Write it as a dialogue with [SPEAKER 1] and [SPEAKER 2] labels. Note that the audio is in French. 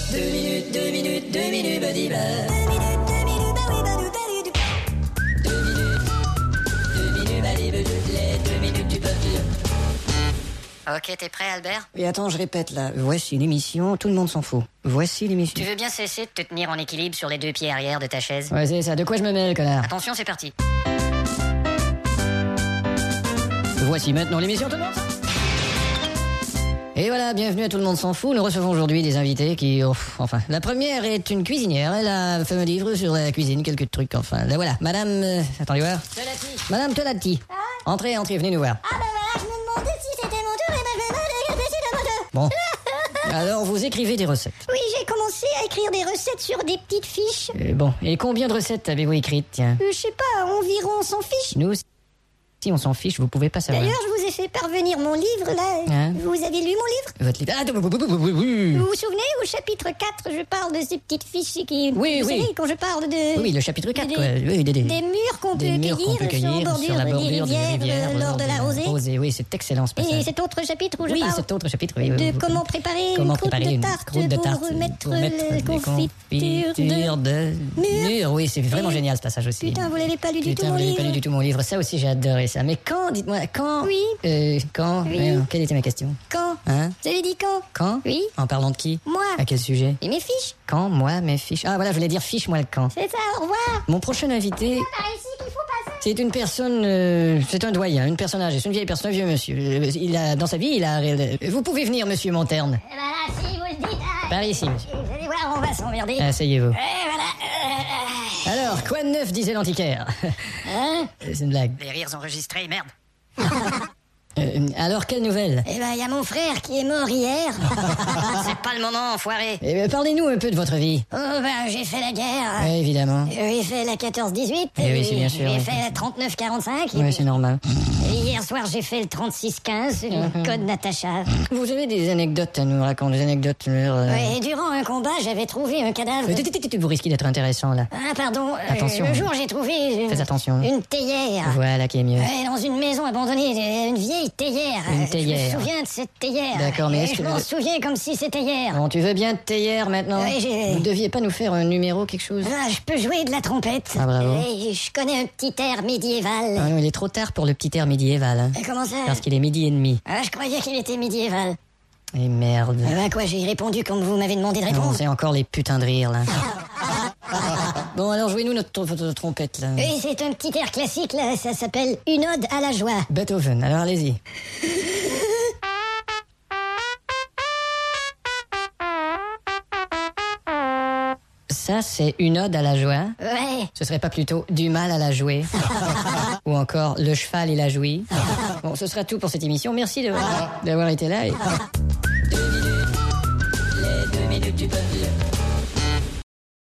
[SPEAKER 1] 2 minutes, Badiba. 2 minutes du peuple.
[SPEAKER 2] Ok, t'es prêt, Albert?
[SPEAKER 3] Et attends, je répète là. Voici l'émission, tout le monde s'en fout. Voici l'émission.
[SPEAKER 2] Tu veux bien cesser de te tenir en équilibre sur les 2 pieds arrière de ta chaise?
[SPEAKER 3] Ouais, c'est ça. De quoi je me mêle, connard?
[SPEAKER 2] Attention, c'est parti.
[SPEAKER 3] Voici maintenant l'émission, tout le monde. Et voilà, bienvenue à Tout le monde s'en fout. Nous recevons aujourd'hui des invités qui... enfin, la première est une cuisinière. Elle a fait un livre sur la cuisine, quelques trucs, enfin. Là, voilà, madame... attendez voir.
[SPEAKER 2] Tolati.
[SPEAKER 3] Madame Tolati.
[SPEAKER 4] Ah.
[SPEAKER 3] Entrez, venez nous voir.
[SPEAKER 4] Ah ben voilà, je me demandais si c'était mon tour, et ben je vais me de mon tour.
[SPEAKER 3] Bon. Alors, vous écrivez des recettes.
[SPEAKER 4] Oui, j'ai commencé à écrire des recettes sur des petites fiches.
[SPEAKER 3] Bon, et combien de recettes avez-vous écrites, tiens?
[SPEAKER 4] Je sais pas, environ 100 fiches.
[SPEAKER 3] Nous, si on s'en fiche, vous pouvez pas savoir.
[SPEAKER 4] D'ailleurs, je vous ai fait parvenir mon livre, là.
[SPEAKER 3] Hein?
[SPEAKER 4] Vous avez lu mon livre?
[SPEAKER 3] Votre livre... Ah, oui.
[SPEAKER 4] Vous vous souvenez, au chapitre 4, je parle de ces petites fiches qui...
[SPEAKER 3] Oui,
[SPEAKER 4] vous
[SPEAKER 3] oui.
[SPEAKER 4] savez, quand je parle de...
[SPEAKER 3] Oui, le chapitre 4,
[SPEAKER 4] des-
[SPEAKER 3] quoi. Oui,
[SPEAKER 4] Des murs qu'on peut cueillir sur la bordure des rivières lors de la rosée.
[SPEAKER 3] Oui, c'est excellent ce passage.
[SPEAKER 4] Et cet autre chapitre où je
[SPEAKER 3] Oui,
[SPEAKER 4] parle
[SPEAKER 3] cet autre chapitre, oui.
[SPEAKER 4] de comment préparer une croûte de tarte pour mettre les confitures de
[SPEAKER 3] mûr. Oui, c'est vraiment génial ce passage aussi.
[SPEAKER 4] Putain, vous l'avez pas lu du tout,
[SPEAKER 3] Putain,
[SPEAKER 4] mon
[SPEAKER 3] vous l'avez pas
[SPEAKER 4] livre.
[SPEAKER 3] lu du tout mon livre. Ça aussi, j'ai adoré ça. Mais quand, dites-moi, quand...
[SPEAKER 4] Oui.
[SPEAKER 3] Quand
[SPEAKER 4] Oui.
[SPEAKER 3] Quelle était ma question?
[SPEAKER 4] Quand?
[SPEAKER 3] Hein?
[SPEAKER 4] Vous avez dit quand?
[SPEAKER 3] Quand?
[SPEAKER 4] Oui.
[SPEAKER 3] En parlant de qui?
[SPEAKER 4] Moi.
[SPEAKER 3] À quel sujet?
[SPEAKER 4] Et mes fiches?
[SPEAKER 3] Quand? Moi, mes fiches. Ah, voilà, je voulais dire fiche-moi le camp.
[SPEAKER 4] C'est ça, au revoir.
[SPEAKER 3] Mon prochain invité...
[SPEAKER 4] Par ici qu'il faut passer.
[SPEAKER 3] C'est une personne, c'est un doyen, une personne âgée, c'est une vieille personne, un vieux monsieur. Il a, dans sa vie, il a... Vous pouvez venir, monsieur Monterne.
[SPEAKER 4] Eh ben là, si vous le dites, hein.
[SPEAKER 3] Par ici, monsieur.
[SPEAKER 4] Vous allez voir, on va s'emmerder.
[SPEAKER 3] Asseyez-vous.
[SPEAKER 4] Et voilà.
[SPEAKER 3] Alors, quoi de neuf, disait l'antiquaire?
[SPEAKER 4] Hein?
[SPEAKER 3] C'est une blague.
[SPEAKER 2] Les rires enregistrés, merde.
[SPEAKER 3] Alors, quelle nouvelle?
[SPEAKER 4] Eh ben, il y a mon frère qui est mort hier.
[SPEAKER 2] C'est pas le moment, enfoiré.
[SPEAKER 3] Eh bien, parlez-nous un peu de votre vie.
[SPEAKER 4] Oh ben, j'ai fait la guerre.
[SPEAKER 3] Oui, évidemment.
[SPEAKER 4] J'ai fait la 14-18.
[SPEAKER 3] Eh oui, c'est bien sûr,
[SPEAKER 4] J'ai
[SPEAKER 3] oui.
[SPEAKER 4] fait la 39-45.
[SPEAKER 3] Oui, c'est normal.
[SPEAKER 4] Et hier soir, j'ai fait le 36-15, le code Natacha.
[SPEAKER 3] Vous avez des anecdotes à nous raconter, des anecdotes...
[SPEAKER 4] Ouais, et durant un combat, j'avais trouvé un cadavre.
[SPEAKER 3] Vous risquez d'être intéressant, là.
[SPEAKER 4] Ah, pardon.
[SPEAKER 3] Attention.
[SPEAKER 4] Le jour, j'ai trouvé
[SPEAKER 3] Faites attention.
[SPEAKER 4] une théière.
[SPEAKER 3] Voilà qui est mieux.
[SPEAKER 4] Ouais, dans une maison abandonnée, une vieille théière.
[SPEAKER 3] Une théière.
[SPEAKER 4] Je me souviens de cette théière.
[SPEAKER 3] D'accord, mais
[SPEAKER 4] Et
[SPEAKER 3] est-ce
[SPEAKER 4] je
[SPEAKER 3] que
[SPEAKER 4] m'en
[SPEAKER 3] vous-
[SPEAKER 4] souviens comme si c'était hier.
[SPEAKER 3] Bon, tu veux bien théière maintenant?
[SPEAKER 4] Oui, j'ai-
[SPEAKER 3] Vous deviez pas nous faire un numéro, quelque chose?
[SPEAKER 4] Ah, je peux jouer de la trompette.
[SPEAKER 3] Ah, bravo.
[SPEAKER 4] Et je connais un petit air médiéval.
[SPEAKER 3] Ah non, il est trop tard pour le petit air médiéval. Hein.
[SPEAKER 4] Et comment ça?
[SPEAKER 3] Parce qu'il est midi et demi.
[SPEAKER 4] Ah, je croyais qu'il était médiéval.
[SPEAKER 3] Et merde.
[SPEAKER 4] Ah ben quoi, j'ai répondu comme vous m'avez demandé de
[SPEAKER 3] Non,
[SPEAKER 4] répondre.
[SPEAKER 3] c'est encore les putains de rire, là. Bon, alors jouez-nous votre trompette, là.
[SPEAKER 4] Oui, c'est un petit air classique, là, ça s'appelle Une ode à la joie.
[SPEAKER 3] Beethoven, alors allez-y. Ça, c'est une ode à la joie.
[SPEAKER 4] Ouais.
[SPEAKER 3] Ce serait pas plutôt du mal à la jouer? Ou encore le cheval et la jouie? Bon, ce sera tout pour cette émission. Merci d'avoir été là. Et...
[SPEAKER 1] 2 minutes du peuple.